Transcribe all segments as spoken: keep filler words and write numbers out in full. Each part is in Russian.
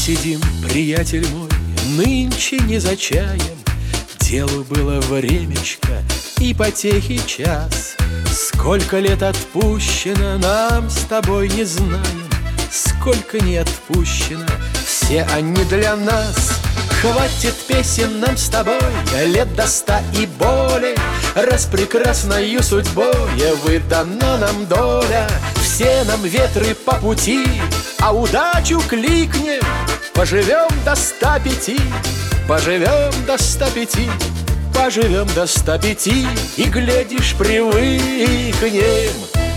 сидим, приятель мой, нынче не за чаем. Делу было времечко и потехи час. Сколько лет отпущено, нам с тобой не знаем. Сколько не отпущено, все они для нас. Хватит песен нам с тобой, лет до ста и более. Раз прекрасною судьбою выдана нам доля. Все нам ветры по пути, а удачу кликнем. Поживем до ста пяти, поживем до ста пяти, поживем до ста пяти, и, глядишь, привыкнем.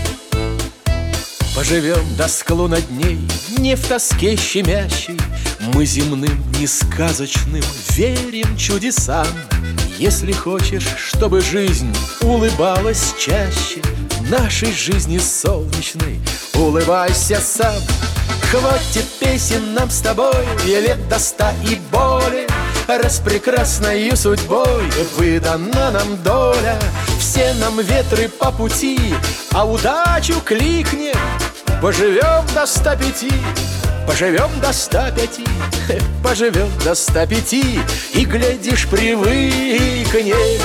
Поживем до склона дней, не в тоске щемящей. Мы земным, не сказочным, верим чудесам. Если хочешь, чтобы жизнь улыбалась чаще, нашей жизни солнечной улыбайся сам. Хватит песен нам с тобой, лет до ста и более. Раз прекрасною судьбой выдана нам доля. Все нам ветры по пути, а удачу кликнем. Поживем до ста пяти, поживем до ста пяти, поживем до ста пяти, и, глядишь, привыкнем.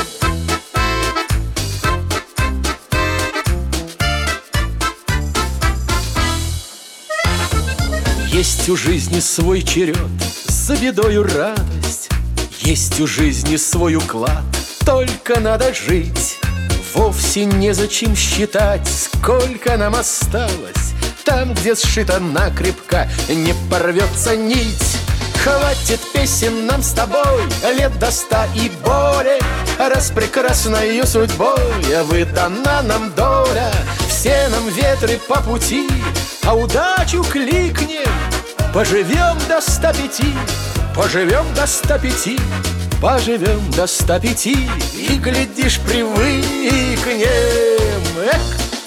Есть у жизни свой черед, за бедою радость. Есть у жизни свой уклад, только надо жить. Вовсе незачем считать, сколько нам осталось. Там, где сшита накрепко, не порвется нить. Хватит песен нам с тобой, лет до ста и более. Раз прекрасною судьбой выдана нам доля. Все нам ветры по пути, а удачу кликнем. Поживем до ста пяти, поживем до ста пяти, поживем до ста пяти, и, глядишь, привыкнем. Эх!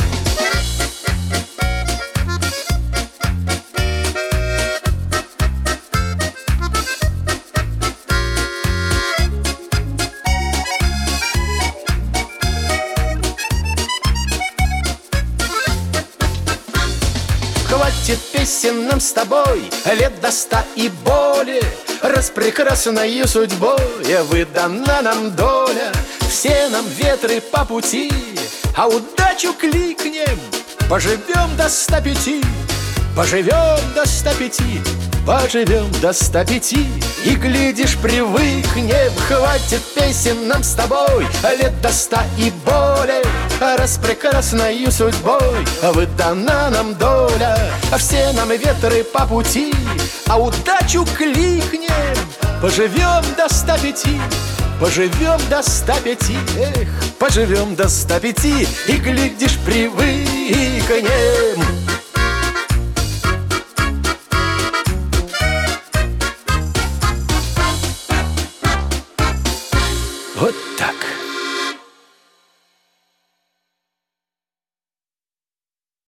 Хватит песен нам с тобой, лет до ста и более. Раз прекрасною судьбой выдана нам доля. Все нам ветры по пути, а удачу кликнем. Поживем до ста пяти, поживем до ста пяти, поживем до ста пяти, и, глядишь, привыкнем. Хватит песен нам с тобой, лет до ста и более. Раз прекрасною судьбой выдана нам доля. Все нам ветры по пути, а удачу кликнем. Поживем до ста пяти, поживем до ста пяти, эх, поживем до ста пяти, и, глядишь, привыкнем.